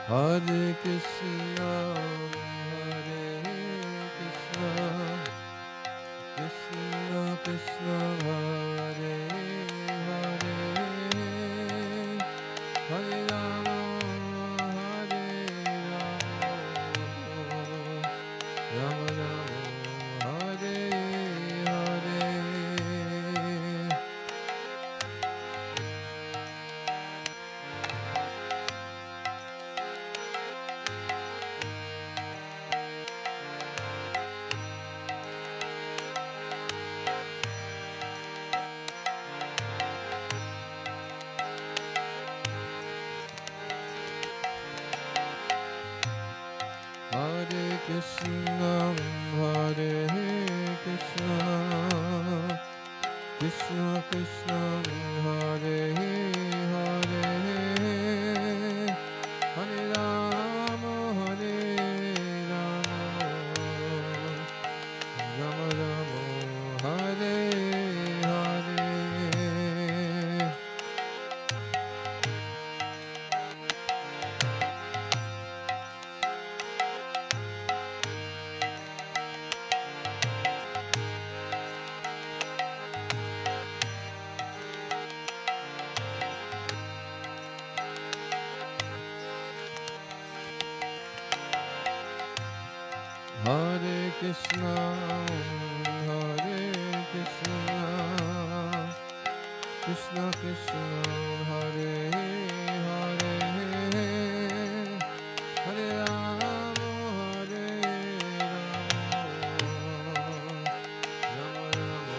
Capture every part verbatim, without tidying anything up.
Hare Krishna, Hare Krishna, Krishna Krishna, Hare Hare, Hare Rama, Hare Rama, Rama Rama, Hare Hare. Hare Krishna, Hare Krishna, Krishna Krishna, Hare Hare, Hare Rama, Hare Rama, Rama Rama, Hare Hare. Hare Krishna, Hare Krishna, Krishna Krishna, Hare Hare, Hare Rama, Hare Rama, Rama Rama,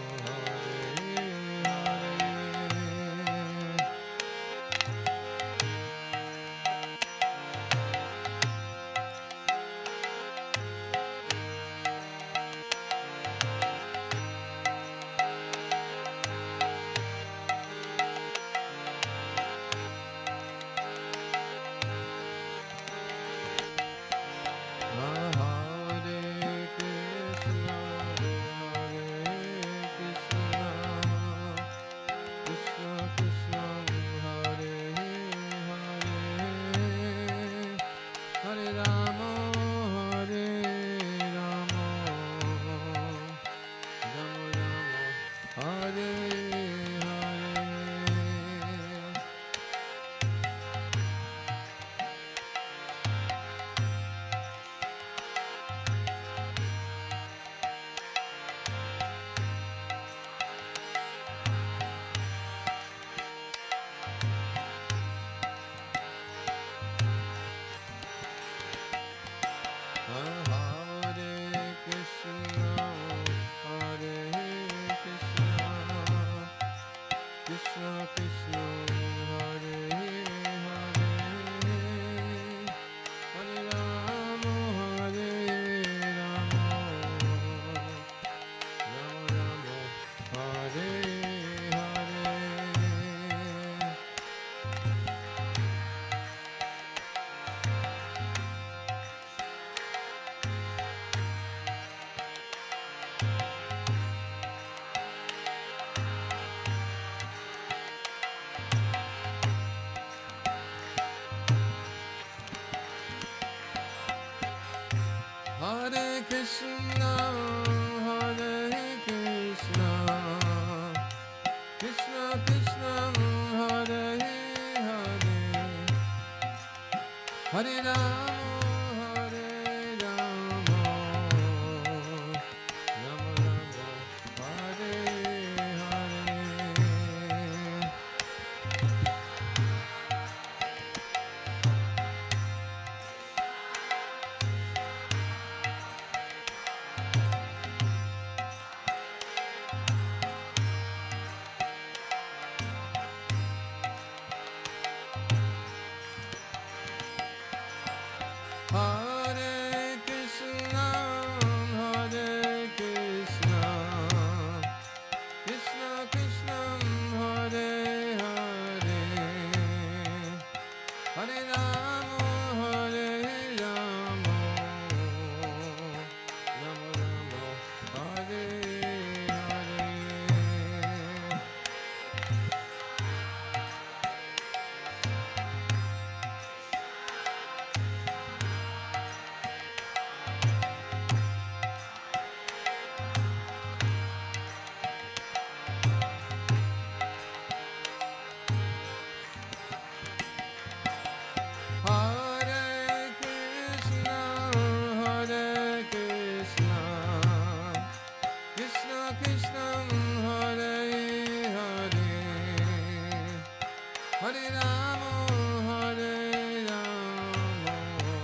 Hare Krishna, Hare Krishna, Krishna Krishna, Hare Hare, Hare Rama, Hare Rama, Rama Rama, Hare Hare. Krishna, Hare Hare, Hare Rama, Hare Rama,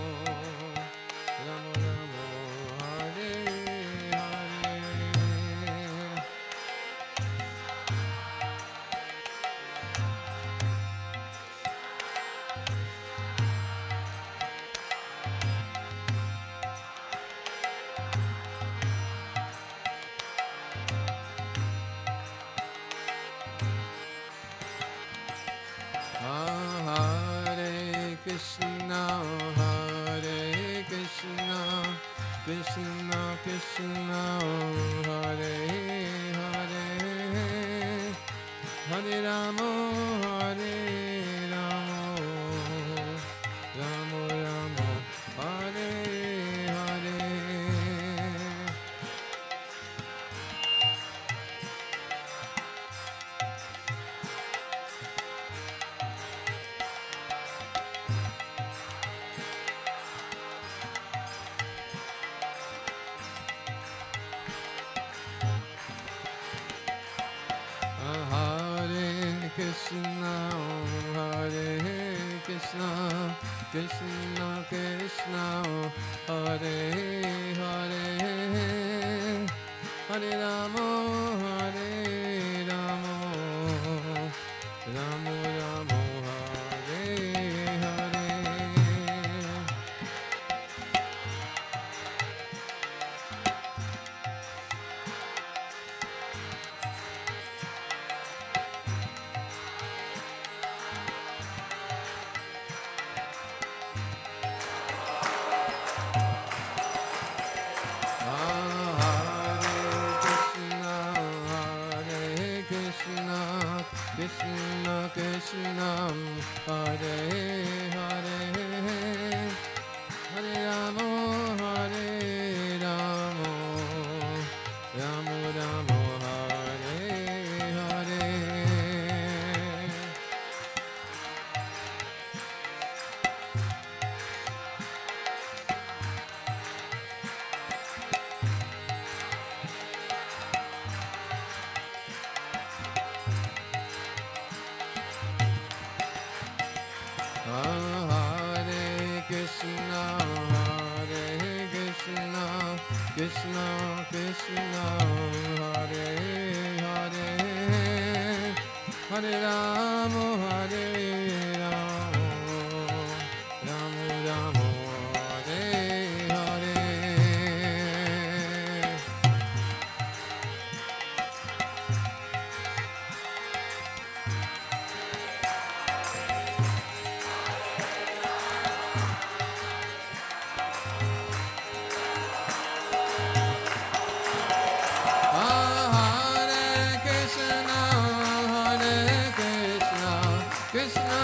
Rama Rama, Hare Hare. Hare Krishna, Hare Krishna, Krishna Krishna, Hare Hare, Hare Rama, Hare Rama, Rama Rama, Hare Hare. Hare Krishna, Hare Krishna, Krishna Krishna, Hare Hare, Hare Rama, Hare Rama, Rama Rama, Hare Hare. Krishna Krishna, Hare Hare, Hare Rama, Hare Rama, Rama Rama, Hare Hare. Hare Krishna, Hare Krishna, Krishna Krishna, Hare Hare, Hare Rama, Hare Rama, Rama Rama, Hare Hare. Krishna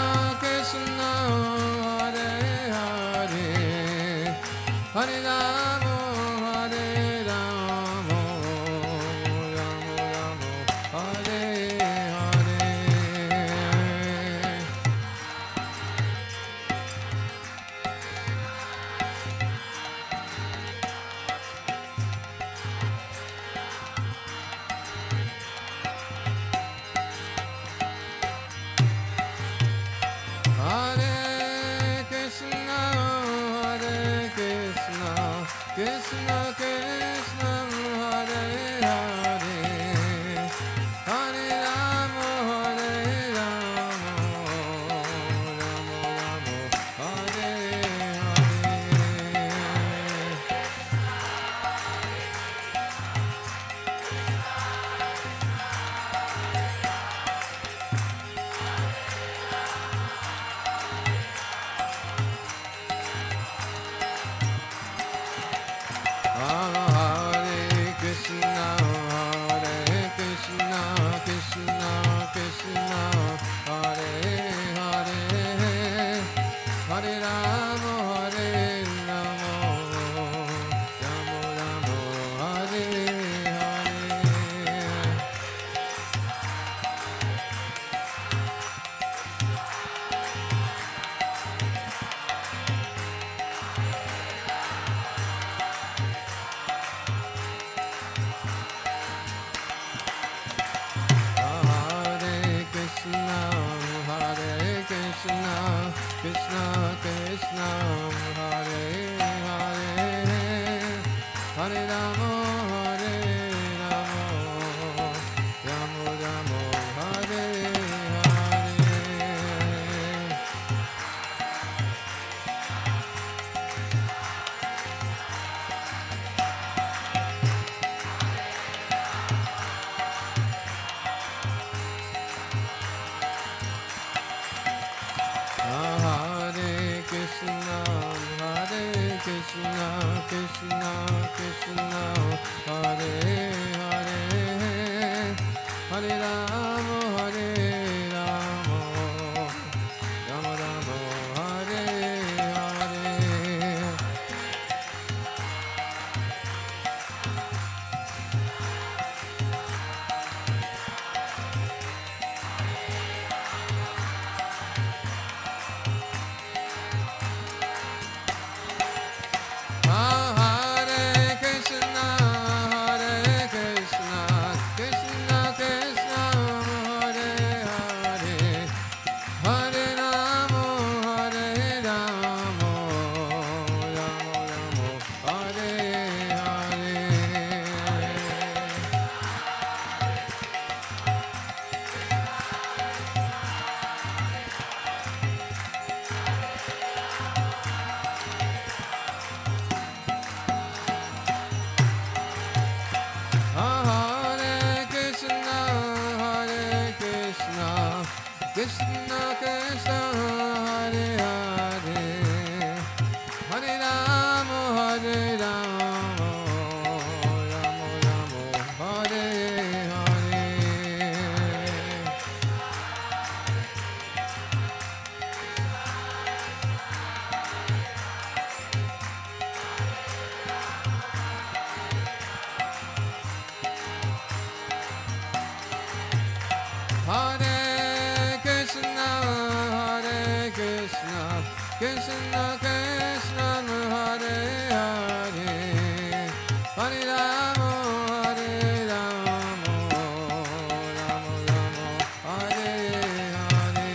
Hare Krishna, Hare Krishna, Krishna Krishna, Hare Hare, Hare Rama, Hare Rama, Rama Rama, Hare Hare.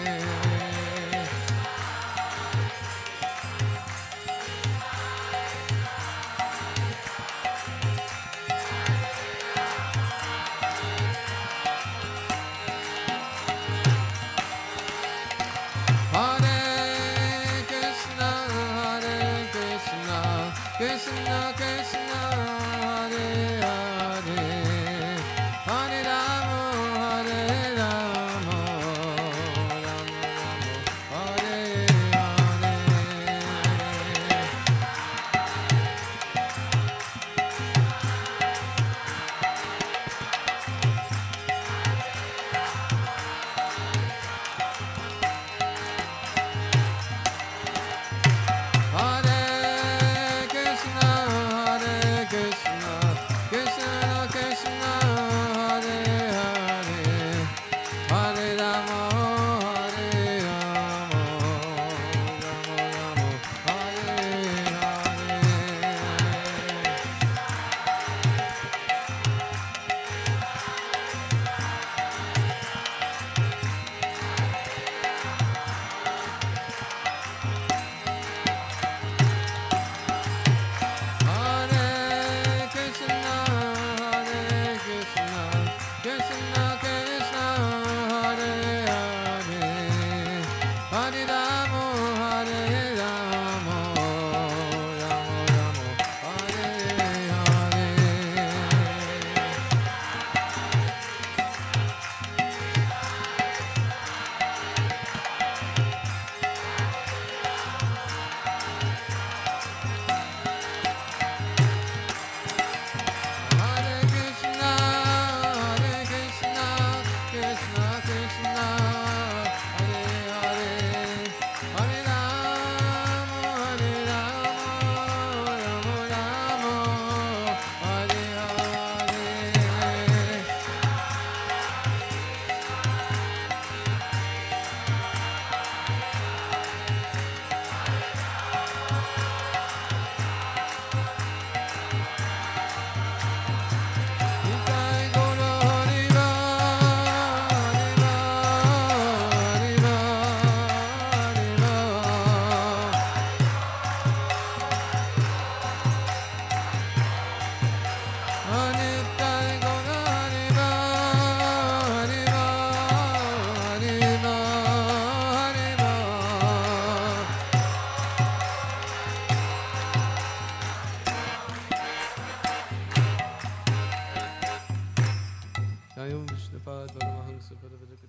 Hare Krishna, Hare Krishna, Krishna Krishna, Hare Hare, Hare Rama, Hare Rama, Rama Rama, Hare Hare. Hare Krishna, Hare Krishna, Krishna Krishna, Hare Hare, Hare Rama, Hare Rama, Rama Rama, Hare Hare. Hare Krishna, Hare Krishna, Krishna Krishna, Hare Hare, Hare Rama, Hare Rama, Rama Rama, Hare Hare. Hare Krishna, Hare Krishna, Krishna Krishna, Hare Hare, Hare Rama, Hare Rama, Rama Rama, Hare Hare. Nitai Gaura Hariva, Hariva, Hariva, Hariva. Nitai Gaura Hariva, Hariva, Hariva, Hariva. Jai Om Vishnupada Paramahansa Pada